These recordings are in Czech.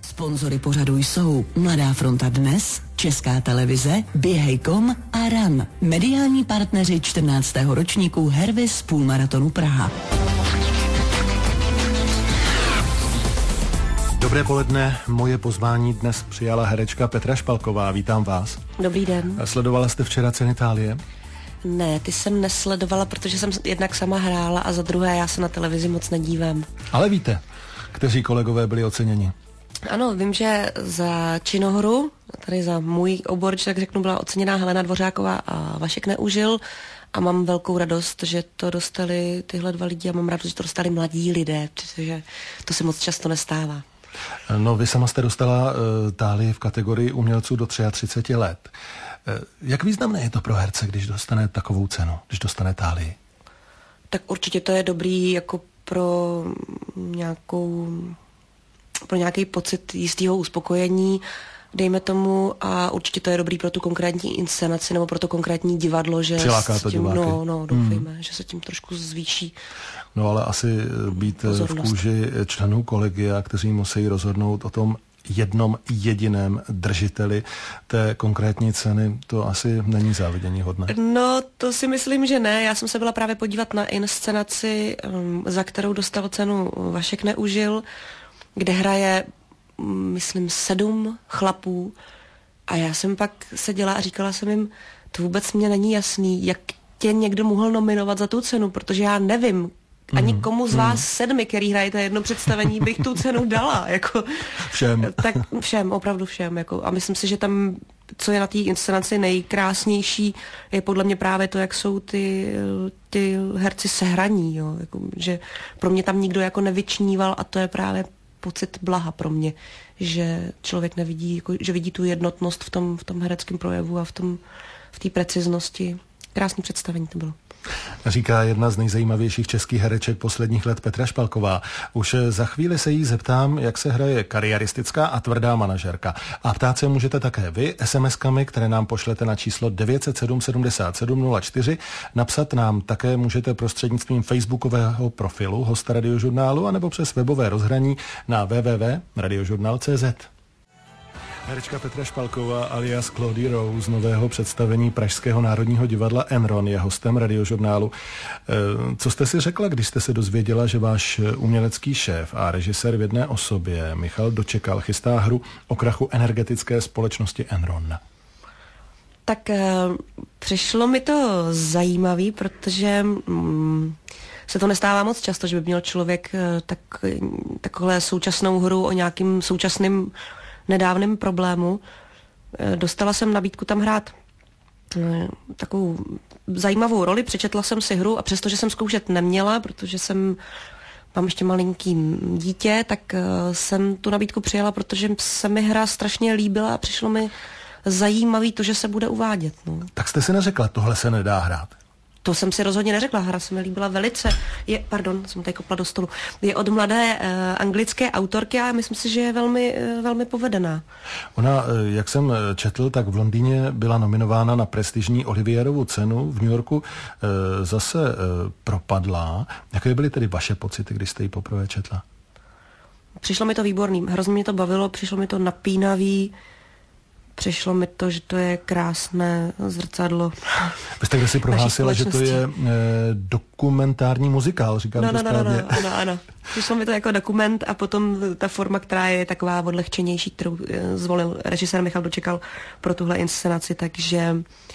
Sponzory pořadu jsou Mladá fronta Dnes, Česká televize, Běhej.com a RAN. Mediální partneři 14. ročníku Hervis půlmaratonu Praha. Dobré poledne, moje pozvání dnes přijala herečka Petra Špalková. Vítám vás. Dobrý den. Sledovala jste včera Ceny Itálie? Ne, ty jsem nesledovala, protože jsem jednak sama hrála a za druhé já se na televizi moc nedívám. Ale víte, kteří kolegové byli oceněni? Ano, vím, že za činohru, tady za můj obor, tak řeknu, byla oceněná Helena Dvořáková a Vašek Neužil a mám velkou radost, že to dostali tyhle dva lidi a mám radost, že to dostali mladí lidé, protože to se moc často nestává. No, vy sama jste dostala Tálii v kategorii umělců do 33 let. Jak významné je to pro herce, když dostane takovou cenu, když dostane Tálii? Tak určitě to je dobrý jako pro nějaký pocit jistého uspokojení, dejme tomu, a určitě to je dobrý pro tu konkrétní inscenaci nebo pro to konkrétní divadlo, že přiláká to diváky. No, doufejme, že se tím trošku zvýší. No, ale asi být pozornost v kůži členů kolegia, kteří musí rozhodnout o tom jednom jediném držiteli té konkrétní ceny, to asi není závidění hodné. No, to si myslím, že ne. Já jsem se byla právě podívat na inscenaci, za kterou dostal cenu Vašek Neužil, kde hraje, myslím, 7 chlapů a já jsem pak seděla a říkala jsem jim, to vůbec mě není jasný, jak tě někdo mohl nominovat za tu cenu, protože já nevím, ani komu z vás 7, který hrajete jedno představení, bych tu cenu dala. Jako, všem. Tak všem, opravdu všem. Jako, a myslím si, že tam, co je na té inscenaci nejkrásnější, je podle mě právě to, jak jsou ty herci sehraní. Jo? Jako, že pro mě tam nikdo jako nevyčníval a to je právě pocit blaha pro mě, že člověk nevidí, jako, že vidí tu jednotnost v tom hereckém projevu a v té preciznosti. Krásné představení to bylo. Říká jedna z nejzajímavějších českých hereček posledních let Petra Špalková. Už za chvíli se jí zeptám, jak se hraje kariéristická a tvrdá manažerka. A ptát se můžete také vy SMS-kami, které nám pošlete na číslo 907 77 04. Napsat nám také můžete prostřednictvím facebookového profilu hosta Radiožurnálu anebo přes webové rozhraní na www.radiožurnal.cz. Herečka Petra Špalková alias Claudie Rose z nového představení Pražského národního divadla Enron je hostem Radiožurnálu. Co jste si řekla, když jste se dozvěděla, že váš umělecký šéf a režisér v jedné osobě Michal Dočekal chystá hru o krachu energetické společnosti Enron? Tak přišlo mi to zajímavý, protože se to nestává moc často, že by měl člověk takhle současnou hru o nějakým současným nedávném problému. Dostala jsem nabídku tam hrát takovou zajímavou roli, přečetla jsem si hru a přestože jsem zkoušet neměla, protože mám ještě malinký dítě, tak jsem tu nabídku přijala, protože se mi hra strašně líbila a přišlo mi zajímavý to, že se bude uvádět. No. Tak jste si neřekla, tohle se nedá hrát? To jsem si rozhodně neřekla, hra se mi líbila velice. Jsem tady kopla do stolu. Je od mladé anglické autorky a myslím si, že je velmi, velmi povedená. Ona, jak jsem četl, tak v Londýně byla nominována na prestižní Olivierovu cenu, v New Yorku zase propadla. Jaké byly tedy vaše pocity, když jste ji poprvé četla? Přišlo mi to výborný, hrozně mě to bavilo, přišlo mi to napínavý, přišlo mi to, že to je krásné zrcadlo. Vy jste si prohlásila, že to je dokumentární muzikál, říkám to správně. Ano. Přišlo mi to jako dokument a potom ta forma, která je taková odlehčenější, kterou zvolil režisér Michal Dočekal pro tuhle inscenaci, takže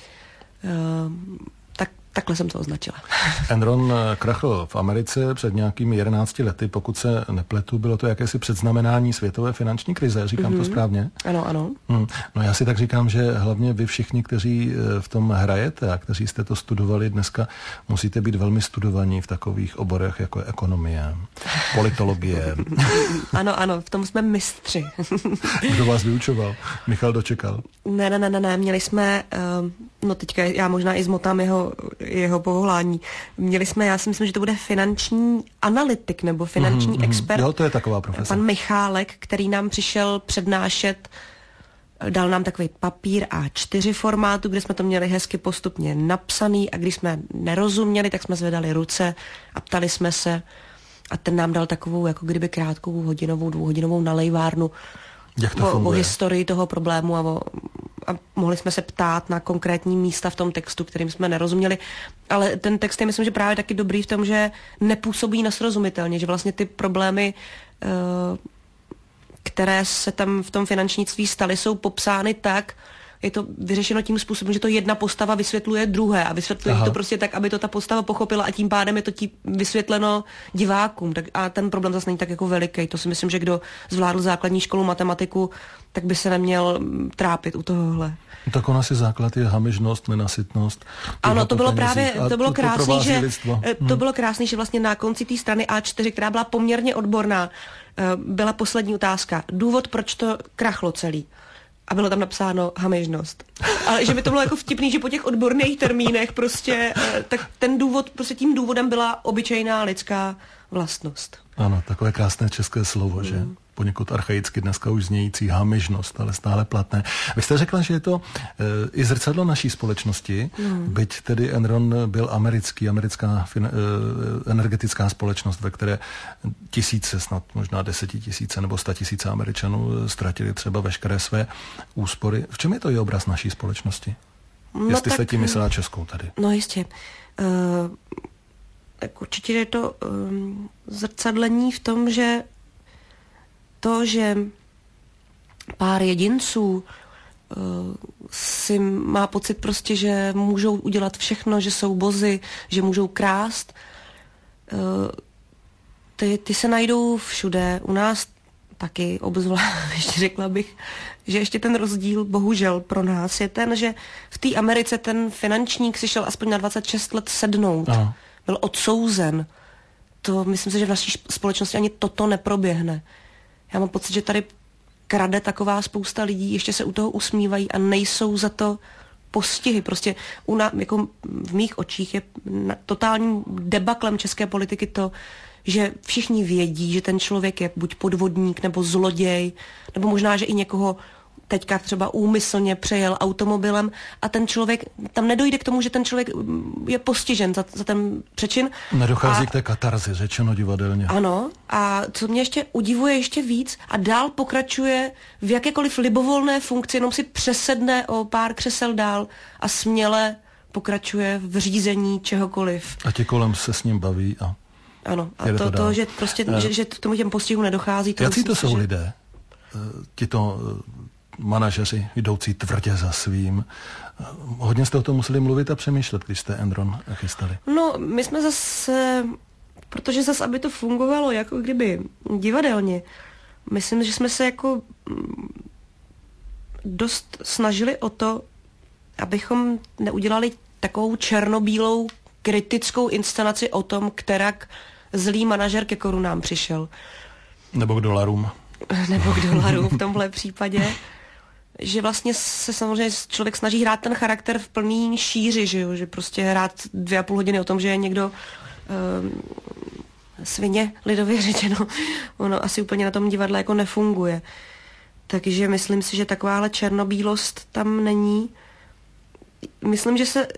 takhle jsem to označila. Enron krachl v Americe před nějakými 11 lety, pokud se nepletu, bylo to jakési předznamenání světové finanční krize, říkám to správně? Ano. No já si tak říkám, že hlavně vy všichni, kteří v tom hrajete a kteří jste to studovali dneska, musíte být velmi studovaní v takových oborech, jako je ekonomie, politologie. Ano, v tom jsme mistři. Kdo vás vyučoval? Michal Dočekal? Ne, měli jsme, teďka já možná i zmotám jeho povolání. Měli jsme, já si myslím, že to bude finanční analytik nebo finanční expert. Jo, to je taková profese. Pan Michálek, který nám přišel přednášet, dal nám takový papír A4 formátu, kde jsme to měli hezky postupně napsaný a když jsme nerozuměli, tak jsme zvedali ruce a ptali jsme se a ten nám dal takovou jako kdyby krátkou hodinovou, 2hodinovou nalejvárnu o historii toho problému a mohli jsme se ptát na konkrétní místa v tom textu, kterým jsme nerozuměli. Ale ten text je, myslím, že právě taky dobrý v tom, že nepůsobí nesrozumitelně, že vlastně ty problémy, které se tam v tom finančnictví staly, jsou popsány tak, je to vyřešeno tím způsobem, že to jedna postava vysvětluje druhé a vysvětluje to prostě tak, aby to ta postava pochopila a tím pádem je to vysvětleno divákům. A ten problém zase není tak jako veliký. To si myslím, že kdo zvládl základní školu matematiku, tak by se neměl trápit u tohohle. Tak ona si základ je hamižnost, nenasytnost. Ano, to bylo krásný, že vlastně na konci té strany A4, která byla poměrně odborná, byla poslední otázka. Důvod, proč to krachlo celý. A bylo tam napsáno hamižnost. Ale že by to bylo jako vtipný, že po těch odborných termínech prostě, tak ten důvod, prostě tím důvodem byla obyčejná lidská vlastnost. Ano, takové krásné české slovo, že? Poněkud archaicky dneska už znějící hamižnost, ale stále platné. Vy jste řekla, že je to i zrcadlo naší společnosti, byť tedy Enron byl americká energetická společnost, ve které tisíce, snad možná 10 000 nebo 100 000 Američanů ztratili třeba veškeré své úspory. V čem je to i obraz naší společnosti? Jestli jste tím myslela českou tady. No jistě. Tak určitě je to zrcadlení v tom, že pár jedinců si má pocit prostě, že můžou udělat všechno, že jsou bozi, že můžou krást. Ty se najdou všude. U nás taky obzvlášť řekla bych, že ještě ten rozdíl bohužel pro nás je ten, že v té Americe ten finančník si šel aspoň na 26 let sednout. Aha. Byl odsouzen. To myslím si, že v naší společnosti ani toto neproběhne. Já mám pocit, že tady krade taková spousta lidí, ještě se u toho usmívají a nejsou za to postihy. Prostě jako v mých očích je totálním debaklem české politiky to, že všichni vědí, že ten člověk je buď podvodník nebo zloděj, nebo možná, že i někoho teďka třeba úmyslně přejel automobilem a ten člověk, tam nedojde k tomu, že ten člověk je postižen za ten přečin. Nedochází k té katarzi, řečeno divadelně. Ano, a co mě ještě udivuje ještě víc a dál pokračuje v jakékoliv libovolné funkci, jenom si přesedne o pár křesel dál a směle pokračuje v řízení čehokoliv. A ti kolem se s ním baví a ano, a to že prostě, že k tomu těm postihům nedochází. Jaký to jsou lidé? Tito manažeři jdoucí tvrdě za svým. Hodně jste o tom museli mluvit a přemýšlet, když jste Enron chystali. No, my jsme zase, protože zase, aby to fungovalo jako kdyby divadelně, myslím, že jsme se jako dost snažili o to, abychom neudělali takovou černobílou kritickou inscenaci o tom, kterak zlý manažer ke korunám přišel. Nebo k dolarům. Nebo k dolarům v tomhle případě. Že vlastně se samozřejmě člověk snaží hrát ten charakter v plný šíři, že prostě hrát 2,5 hodiny o tom, že je někdo svině, lidově řečeno, ono asi úplně na tom divadle jako nefunguje. Takže myslím si, že takováhle černobílost tam není. Myslím, že se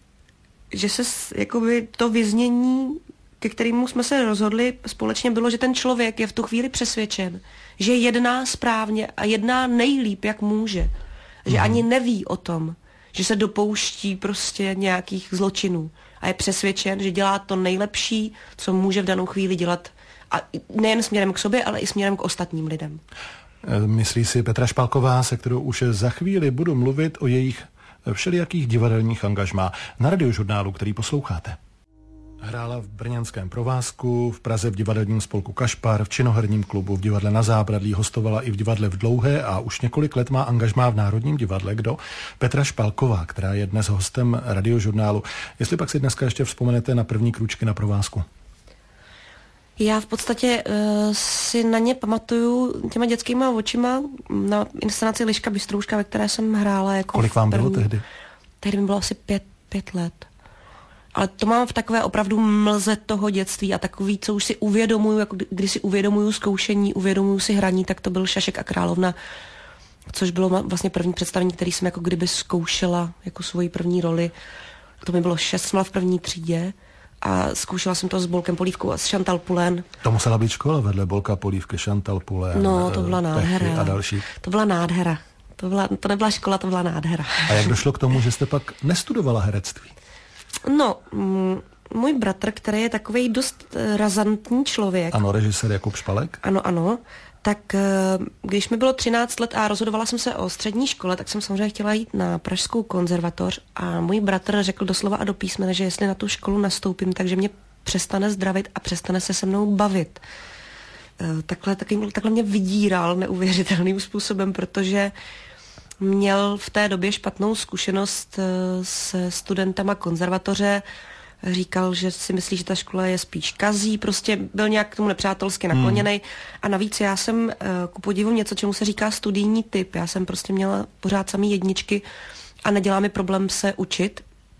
jakoby to vyznění, ke kterému jsme se rozhodli společně, bylo, že ten člověk je v tu chvíli přesvědčen, že jedná správně a jedná nejlíp, jak může. Že ani neví o tom, že se dopouští prostě nějakých zločinů. A je přesvědčen, že dělá to nejlepší, co může v danou chvíli dělat. A nejen směrem k sobě, ale i směrem k ostatním lidem. Myslí si Petra Špalková, se kterou už za chvíli budu mluvit o jejich všelijakých divadelních angažmá na Radiožurnálu, který posloucháte. Hrála v brněnském Provázku, v Praze v divadelním spolku Kašpar, v činoherním klubu, v divadle Na Zábradlí, hostovala i v divadle v Dlouhé a už několik let má angažmá v Národním divadle. Kdo? Petra Špalková, která je dnes hostem Radiožurnálu. Jestli pak si dneska ještě vzpomenete na první krůčky na Provázku. Já v podstatě si na ně pamatuju těma dětskýma očima na inscenaci Liška Bystrouška, ve které jsem hrála jako Kolik vám bylo tehdy? Tehdy mi bylo asi 5 let. Ale to mám v takové opravdu mlze toho dětství a takový, co už si uvědomuju, jako když si uvědomuju zkoušení, uvědomuju si hraní, tak to byl Šašek a královna, což bylo vlastně první představení, který jsem jako kdyby zkoušela jako svoji první roli. To mi bylo 6, v první třídě a zkoušela jsem to s Bolkem Polívkou a s Chantal Poulain. To musela být škola vedle Bolka Polívky, Chantal Poulain. No, to byla nádhera. A další. To byla nádhera. To nebyla škola, to byla nádhera. A jak došlo k tomu, že jste pak nestudovala herectví? No, můj bratr, který je takovej dost razantní člověk. Ano, režisér Jakub Špalek. Ano. Tak když mi bylo 13 let a rozhodovala jsem se o střední škole, tak jsem samozřejmě chtěla jít na Pražskou konzervatoř a můj bratr řekl doslova a do písmene, že jestli na tu školu nastoupím, takže mě přestane zdravit a přestane se mnou bavit. Takhle mě vydíral neuvěřitelným způsobem, protože měl v té době špatnou zkušenost se studentama konzervatoře. Říkal, že si myslí, že ta škola je spíš kazí, prostě byl nějak k tomu nepřátelsky nakloněnej. A navíc já jsem ku podivu něco, čemu se říká studijní typ. Já jsem prostě měla pořád samý jedničky a nedělá mi problém se učit.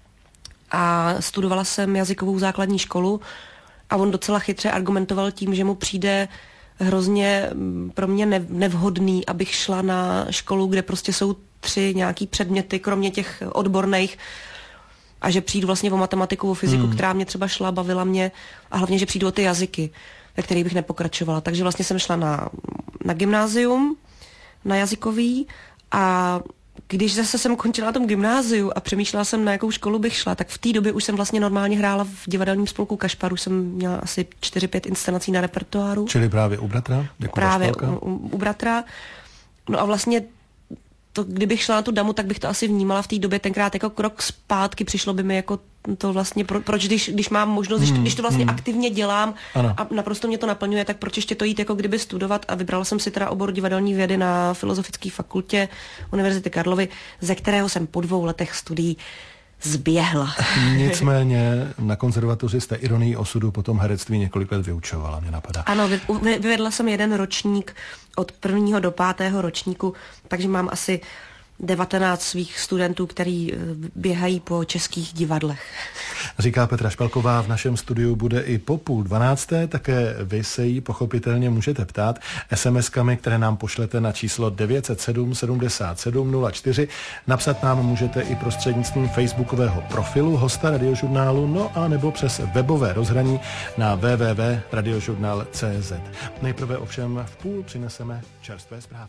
A studovala jsem jazykovou základní školu a on docela chytře argumentoval tím, že mu přijde hrozně pro mě nevhodný, abych šla na školu, kde prostě jsou 3 nějaký předměty, kromě těch odborných, a že přijdu vlastně o matematiku, o fyziku, která mě třeba šla, bavila mě, a hlavně, že přijdu o ty jazyky, ve kterých bych nepokračovala. Takže vlastně jsem šla na gymnázium, na jazykový, a když zase jsem končila na tom gymnáziu a přemýšlela jsem, na jakou školu bych šla, tak v té době už jsem vlastně normálně hrála v divadelním spolku Kašpar, už jsem měla asi 4-5 inscenací na repertoáru. Čili právě u bratra? Právě u bratra. No a vlastně to, kdybych šla na tu damu, tak bych to asi vnímala v té době tenkrát jako krok zpátky, přišlo by mi jako to vlastně, proč když mám možnost, když to vlastně aktivně dělám a naprosto mě to naplňuje, tak proč ještě to jít jako kdyby studovat, a vybrala jsem si teda obor divadelní vědy na Filozofické fakultě Univerzity Karlovy, ze kterého jsem po 2 letech studií zběhla. Nicméně na konzervatoři jste ironii osudu potom herectví několik let vyučovala, mě napadá. Ano, vyvedla jsem 1 ročník od 1. do 5. ročníku, takže mám asi 19 svých studentů, který běhají po českých divadlech. Říká Petra Špalková, v našem studiu bude i po 11:30, také vy se jí pochopitelně můžete ptát SMS-kami, které nám pošlete na číslo 907 77 04. Napsat nám můžete i prostřednictvím facebookového profilu hosta Radiožurnálu, no a nebo přes webové rozhraní na www.radiožurnal.cz. Nejprve ovšem v půl přineseme čerstvé zprávy.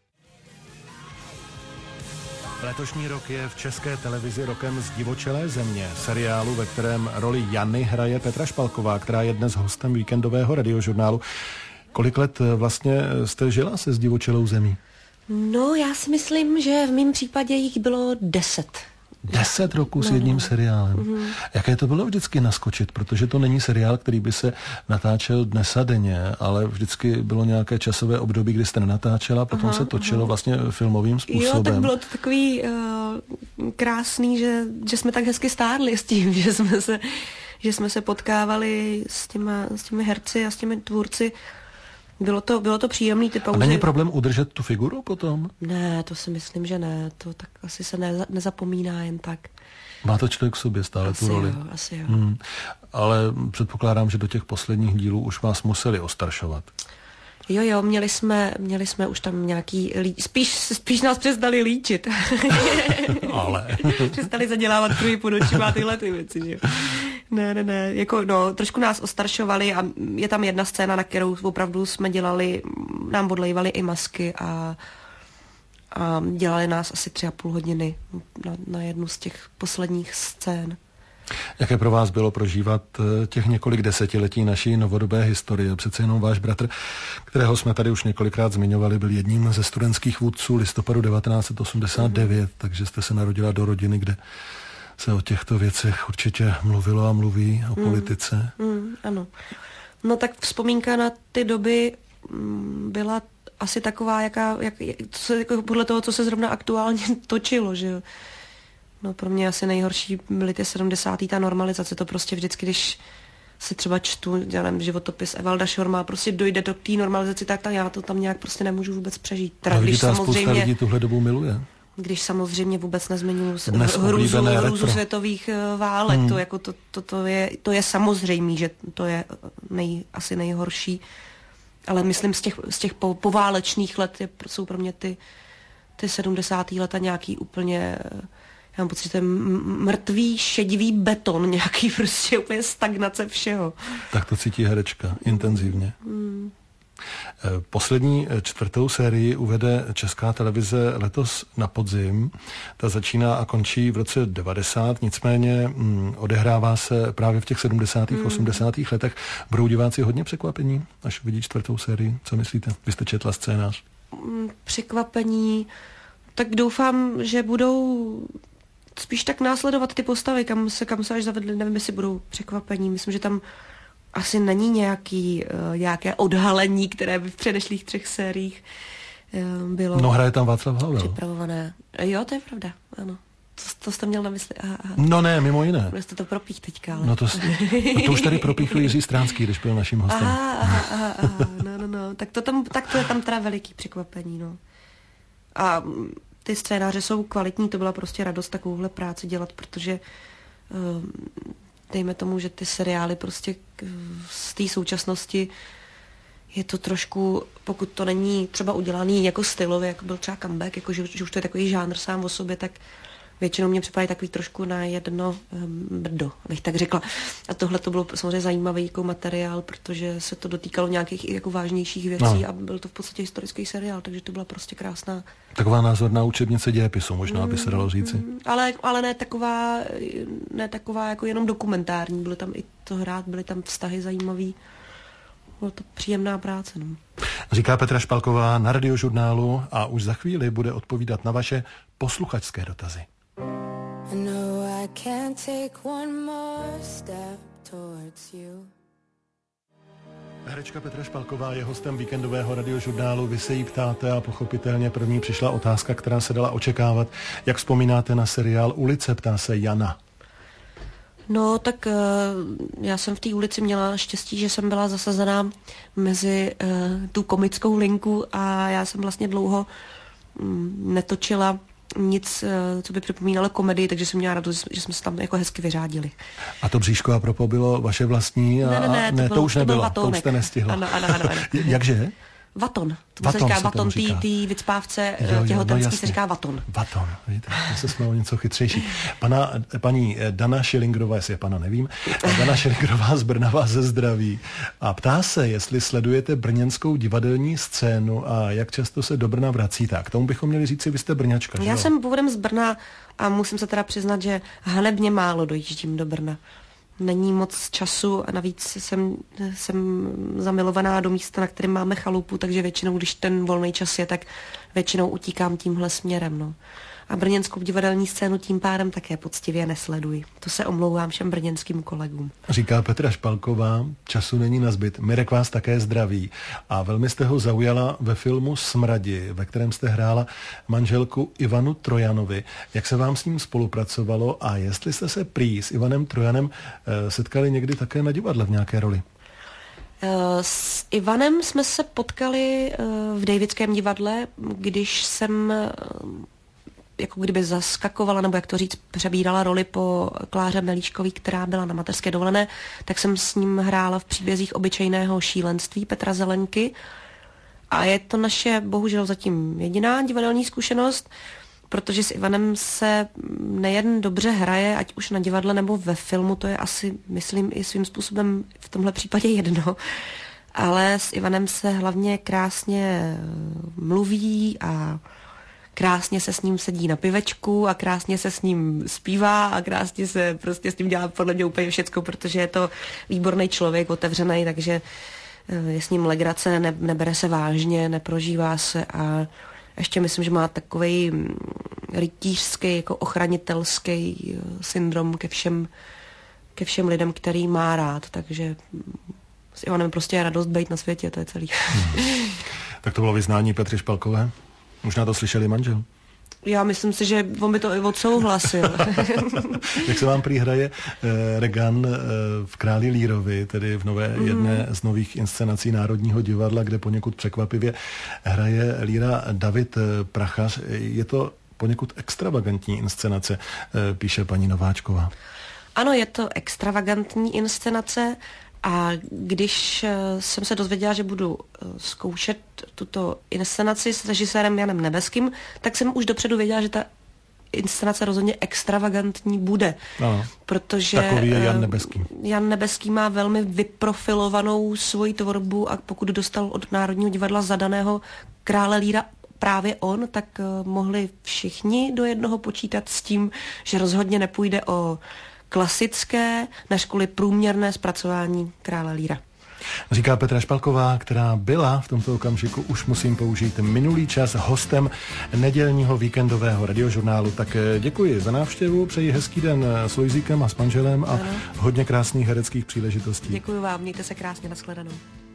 Letošní rok je v České televizi rokem Zdivočelé země, seriálu, ve kterém roli Jany hraje Petra Špalková, která je dnes hostem víkendového Radiožurnálu. Kolik let vlastně jste žila se Zdivočelou zemí? No, já si myslím, že v mém případě jich bylo 10. 10 roků s jedním seriálem. Jaké to bylo vždycky naskočit, protože to není seriál, který by se natáčel dnes a denně, ale vždycky bylo nějaké časové období, kdy jste nenatáčela, potom se točilo vlastně filmovým způsobem. Jo, tak bylo to takový krásný, že jsme tak hezky stárli s tím, že jsme se potkávali s těmi herci a s těmi tvůrci. Bylo to příjemný, ty pauzy. A není problém udržet tu figuru potom? Ne, to si myslím, že ne. To tak asi se nezapomíná jen tak. Má to člověk v sobě stále asi tu roli? Jo, asi jo. Ale předpokládám, že do těch posledních dílů už vás museli ostaršovat. Jo, měli jsme už tam nějaký, spíš nás přestali líčit. Ale. Přestali zadělávat kruhy pod očima a tyhle ty věci, jo. Ne, jako trošku nás ostaršovali a je tam jedna scéna, na kterou opravdu jsme nám odlejvali i masky a dělali nás asi 3,5 hodiny na jednu z těch posledních scén. Jaké pro vás bylo prožívat těch několik desetiletí naší novodobé historie? Přece jenom váš bratr, kterého jsme tady už několikrát zmiňovali, byl jedním ze studentských vůdců listopadu 1989, takže jste se narodila do rodiny, kde se o těchto věcech určitě mluvilo a mluví, o politice. Ano. No tak vzpomínka na ty doby byla asi taková, podle toho, co se zrovna aktuálně točilo, že jo. No pro mě asi nejhorší byly ty 70. ta normalizace, to prostě vždycky, když si třeba čtu, já nevím, životopis Evalda Šorma, prostě dojde do té normalizaci, tak já to tam nějak prostě nemůžu vůbec přežít. Teda, když spousta lidí tuhle dobu miluje. Když samozřejmě vůbec nezmiňuji hrůzu světových válek, to je samozřejmé, že to je asi nejhorší, ale myslím z těch poválečných let jsou pro mě ty 70. leta nějaký úplně Já mám pocit, že to je mrtvý, šedivý beton, nějaký prostě úplně stagnace všeho. Tak to cítí herečka intenzivně. Poslední 4. sérii uvede Česká televize letos na podzim. Ta začíná a končí v roce 90, nicméně odehrává se právě v těch 70. 80. letech. Budou diváci hodně překvapení, až uvidí 4. sérii? Co myslíte? Vy jste četla scénář. Překvapení. Tak doufám, že budou spíš tak následovat ty postavy, kam se až zavedli. Nevím, jestli budou překvapení. Myslím, že tam asi není nějaké odhalení, které by v předešlých 3 sériích bylo. No, hraje tam Václav Havel. Připravované. Jo, to je pravda, ano. To jste měl na mysli. Aha. No ne, mimo jiné. Bude jste to propích teďka, ale... No to už tady propíchl Jiří Stránský, když byl naším hostem. Aha. No. Tak to je tam teda veliký překvapení, no. A ty scénáře jsou kvalitní, to byla prostě radost takovouhle práci dělat, protože dejme tomu, že ty seriály prostě z té současnosti je to trošku, pokud to není třeba udělaný jako stylově, jako byl třeba comeback, jako že už to je takový žánr sám o sobě, tak většinou mě připadají takový trošku na jedno brdo, abych tak řekla. A tohle to bylo samozřejmě zajímavý jako materiál, protože se to dotýkalo nějakých jako vážnějších věcí a byl to v podstatě historický seriál, takže to byla prostě krásná. Taková názorná učebnice dějepisu, možná by se dalo říci. Ale ne taková jako jenom dokumentární, byly tam i to hrát, byly tam vztahy zajímavý. Byla to příjemná práce. No. Říká Petra Špalková na Radiožurnálu a už za chvíli bude odpovídat na vaše posluchačské dotazy. Herečka Petra Špalková je hostem víkendového Radiožurnálu. Vy se jí ptáte a pochopitelně první přišla otázka, která se dala očekávat. Jak vzpomínáte na seriál Ulice, ptá se Jana. No, tak já jsem v té ulici měla štěstí, že jsem byla zasazená mezi tu komickou linku a já jsem vlastně dlouho netočila nic, co by připomínalo komedii, takže jsem měla radost, že jsme se tam jako hezky vyřádili. A to bříško a propo bylo vaše vlastní? Ne, to už nebylo, to už jste nestihla. Ano. Jakže? Vaton. To se říká vaton, tý vycpávce těhotenský se říká vaton. Vaton, víte, to se jsme o něco chytřejší. Paní Dana Schillingrová, jestli je pana nevím, Dana Schillingrová z Brna vás ze zdraví a ptá se, jestli sledujete brněnskou divadelní scénu a jak často se do Brna vracíte. A k tomu bychom měli říct, vy jste Brňačka. Já jsem původem z Brna a musím se teda přiznat, že hanebně málo dojíždím do Brna. Není moc času a navíc jsem zamilovaná do místa, na kterém máme chalupu, takže většinou, když ten volný čas je, tak většinou utíkám tímhle směrem. No. A brněnskou divadelní scénu tím pádem také poctivě nesleduji. To se omlouvám všem brněnským kolegům. Říká Petra Špalková, času není nazbyt. Mirek vás také zdraví. A velmi jste ho zaujala ve filmu Smradi, ve kterém jste hrála manželku Ivanu Trojanovi. Jak se vám s ním spolupracovalo a jestli jste se prý s Ivanem Trojanem setkali někdy také na divadle v nějaké roli? S Ivanem jsme se potkali v Davidském divadle, když jsem jako kdyby zaskakovala, nebo jak to říct, přebírala roli po Kláře Melíškový, která byla na mateřské dovolené, tak jsem s ním hrála v Příbězích obyčejného šílenství Petra Zelenky. A je to naše, bohužel zatím jediná divadelní zkušenost, protože s Ivanem se nejen dobře hraje, ať už na divadle nebo ve filmu, to je asi, myslím, i svým způsobem v tomhle případě jedno, ale s Ivanem se hlavně krásně mluví a krásně se s ním sedí na pivečku a krásně se s ním zpívá a krásně se prostě s ním dělá podle mě úplně všecko, protože je to výborný člověk, otevřený, takže je s ním legrace, nebere se vážně, neprožívá se a ještě myslím, že má takovej rytířský, jako ochranitelský syndrom ke všem lidem, který má rád, takže s Ivanem prostě je radost být na světě, to je celý. Tak to bylo vyznání Petry Špalkové? Možná to slyšeli manžel? Já myslím si, že on by to i odsouhlasil. Jak se vám prý hraje Regan v Králi Lírovi, tedy v jedné z nových inscenací Národního divadla, kde poněkud překvapivě hraje líra David Prachař. Je to poněkud extravagantní inscenace, píše paní Nováčková. Ano, je to extravagantní inscenace. A když jsem se dozvěděla, že budu zkoušet tuto inscenaci s režisérem Janem Nebeským, tak jsem už dopředu věděla, že ta inscenace rozhodně extravagantní bude. Ano, protože takový je Jan Nebeský. Jan Nebeský má velmi vyprofilovanou svoji tvorbu a pokud dostal od Národního divadla zadaného Krále Líra právě on, tak mohli všichni do jednoho počítat s tím, že rozhodně nepůjde o klasické, než kvůli průměrné zpracování Krále Líra. Říká Petra Špalková, která byla v tomto okamžiku, už musím použít minulý čas, hostem nedělního víkendového radiožurnálu. Tak děkuji za návštěvu, přeji hezký den s Lojzíkem a s manželem a hodně krásných hereckých příležitostí. Děkuji vám, mějte se krásně, nashledanou.